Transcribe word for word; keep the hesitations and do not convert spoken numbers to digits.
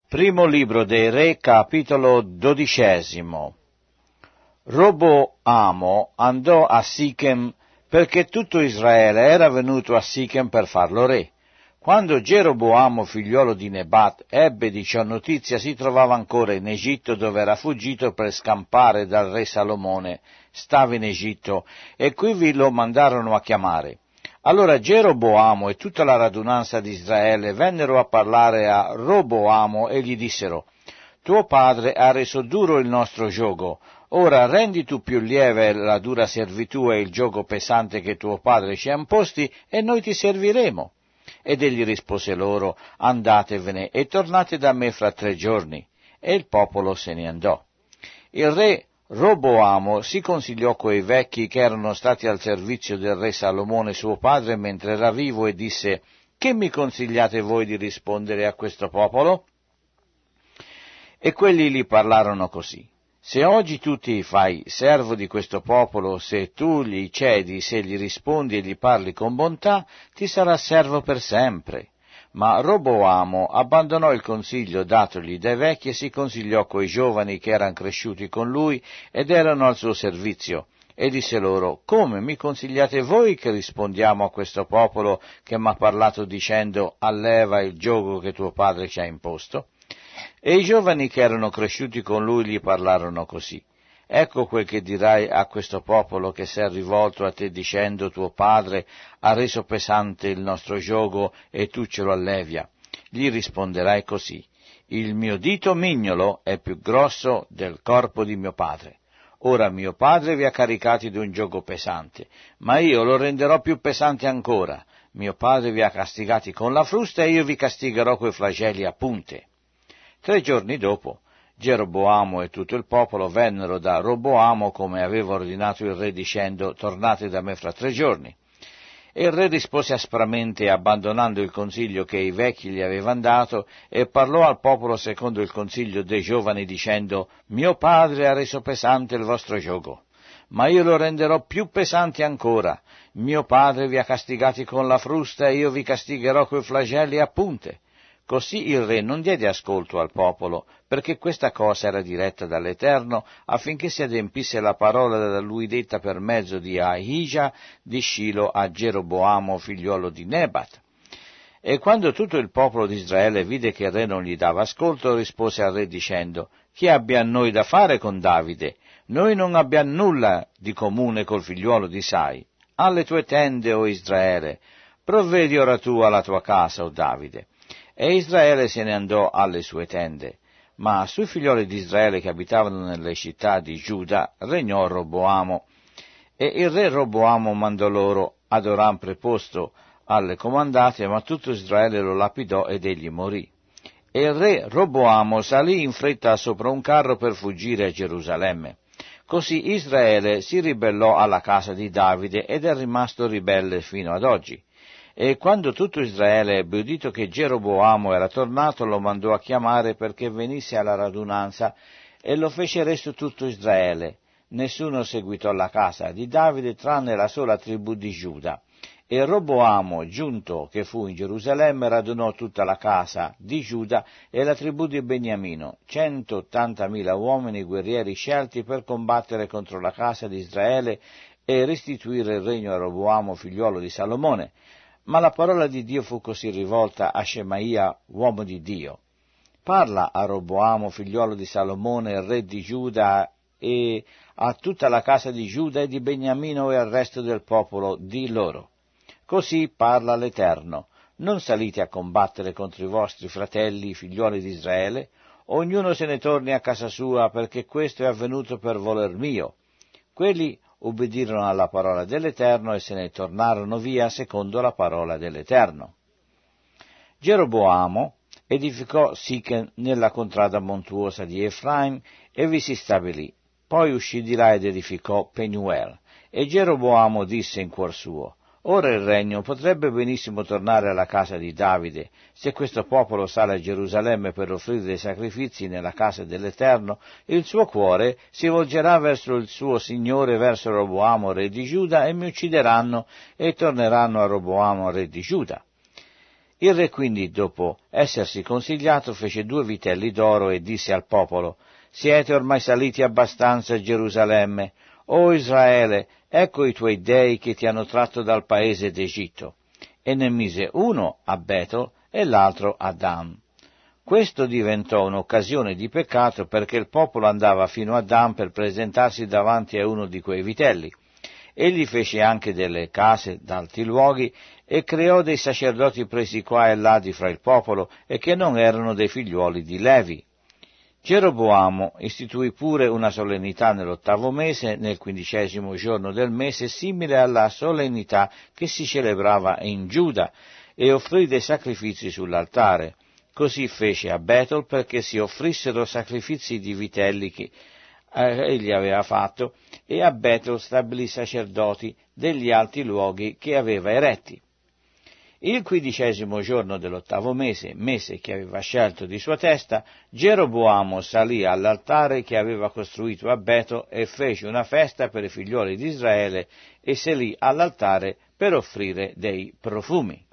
Primo libro dei Re, capitolo dodicesimo. Roboamo andò a Sichem perché tutto Israele era venuto a Sichem per farlo re. Quando Geroboamo, figliolo di Nebat, ebbe di ciò notizia, si trovava ancora in Egitto, dove era fuggito per scampare dal re Salomone. Stava in Egitto, e quivi lo mandarono a chiamare. Allora Geroboamo e tutta la radunanza di Israele vennero a parlare a Roboamo e gli dissero: tuo padre ha reso duro il nostro giogo, ora rendi tu più lieve la dura servitù e il giogo pesante che tuo padre ci ha imposti, e noi ti serviremo. Ed egli rispose loro: andatevene e tornate da me fra tre giorni. E il popolo se ne andò. Il re Roboamo si consigliò coi vecchi che erano stati al servizio del re Salomone suo padre mentre era vivo e disse: che mi consigliate voi di rispondere a questo popolo? E quelli gli parlarono così: se oggi tu ti fai servo di questo popolo, se tu gli cedi, se gli rispondi e gli parli con bontà, ti sarà servo per sempre. Ma Roboamo abbandonò il consiglio datogli dai vecchi e si consigliò coi giovani che erano cresciuti con lui ed erano al suo servizio, e disse loro: come mi consigliate voi che rispondiamo a questo popolo che m'ha parlato dicendo: alleva il giogo che tuo padre ci ha imposto? E i giovani che erano cresciuti con lui gli parlarono così: ecco quel che dirai a questo popolo che si è rivolto a te dicendo: tuo padre ha reso pesante il nostro giogo e tu ce lo allevia. Gli risponderai così: il mio dito mignolo è più grosso del corpo di mio padre. Ora mio padre vi ha caricati di un giogo pesante, ma io lo renderò più pesante ancora. Mio padre vi ha castigati con la frusta e io vi castigherò coi flagelli a punte. Tre giorni dopo, Geroboamo e tutto il popolo vennero da Roboamo come aveva ordinato il re dicendo: tornate da me fra tre giorni. E il re rispose aspramente, abbandonando il consiglio che i vecchi gli avevano dato, e parlò al popolo secondo il consiglio dei giovani dicendo: mio padre ha reso pesante il vostro giogo, ma io lo renderò più pesante ancora. Mio padre vi ha castigati con la frusta e io vi castigherò coi flagelli a punte. Così il re non diede ascolto al popolo, perché questa cosa era diretta dall'Eterno, affinché si adempisse la parola da lui detta per mezzo di Ahija di Scilo a Geroboamo, figliuolo di Nebat. E quando tutto il popolo di Israele vide che il re non gli dava ascolto, rispose al re dicendo: chi abbia a noi da fare con Davide? Noi non abbiamo nulla di comune col figliuolo di Sai. Alle tue tende, o Israele, provvedi ora tu alla tua casa, o Davide. E Israele se ne andò alle sue tende, ma sui figlioli di Israele che abitavano nelle città di Giuda regnò Roboamo. E il re Roboamo mandò loro ad Oram preposto alle comandate, ma tutto Israele lo lapidò ed egli morì. E il re Roboamo salì in fretta sopra un carro per fuggire a Gerusalemme. Così Israele si ribellò alla casa di Davide ed è rimasto ribelle fino ad oggi. E quando tutto Israele ebbe udito che Geroboamo era tornato, lo mandò a chiamare perché venisse alla radunanza, e lo fece resto tutto Israele. Nessuno seguitò la casa di Davide, tranne la sola tribù di Giuda. E Roboamo, giunto che fu in Gerusalemme, radunò tutta la casa di Giuda e la tribù di Beniamino, centottantamila uomini guerrieri scelti per combattere contro la casa di Israele e restituire il regno a Roboamo, figliuolo di Salomone. Ma la parola di Dio fu così rivolta a Shemaia, uomo di Dio: parla a Roboamo, figliuolo di Salomone, re di Giuda, e a tutta la casa di Giuda e di Beniamino e al resto del popolo, di loro: così parla l'Eterno, non salite a combattere contro i vostri fratelli, figliuoli di Israele, ognuno se ne torni a casa sua, perché questo è avvenuto per voler mio. Quelli ubbidirono alla parola dell'Eterno e se ne tornarono via secondo la parola dell'Eterno. Geroboamo edificò Sichem nella contrada montuosa di Efraim e vi si stabilì. Poi uscì di là ed edificò Penuel. E Geroboamo disse in cuor suo: ora il regno potrebbe benissimo tornare alla casa di Davide, se questo popolo sale a Gerusalemme per offrire dei sacrifici nella casa dell'Eterno, il suo cuore si volgerà verso il suo Signore, verso Roboamo, re di Giuda, e mi uccideranno e torneranno a Roboamo, re di Giuda. Il re quindi, dopo essersi consigliato, fece due vitelli d'oro e disse al popolo: «Siete ormai saliti abbastanza a Gerusalemme. O Israele, ecco i tuoi dei che ti hanno tratto dal paese d'Egitto». E ne mise uno a Betel e l'altro a Dan. Questo diventò un'occasione di peccato perché il popolo andava fino a Dan per presentarsi davanti a uno di quei vitelli. Egli fece anche delle case d'alti luoghi e creò dei sacerdoti presi qua e là di fra il popolo e che non erano dei figliuoli di Levi. Geroboamo istituì pure una solennità nell'ottavo mese, nel quindicesimo giorno del mese, simile alla solennità che si celebrava in Giuda, e offrì dei sacrifici sull'altare. Così fece a Betel perché si offrissero sacrifici di vitelli che egli aveva fatto, e a Betel stabilì sacerdoti degli alti luoghi che aveva eretti. Il quindicesimo giorno dell'ottavo mese, mese che aveva scelto di sua testa, Geroboamo salì all'altare che aveva costruito a Betel e fece una festa per i figlioli di Israele e salì all'altare per offrire dei profumi.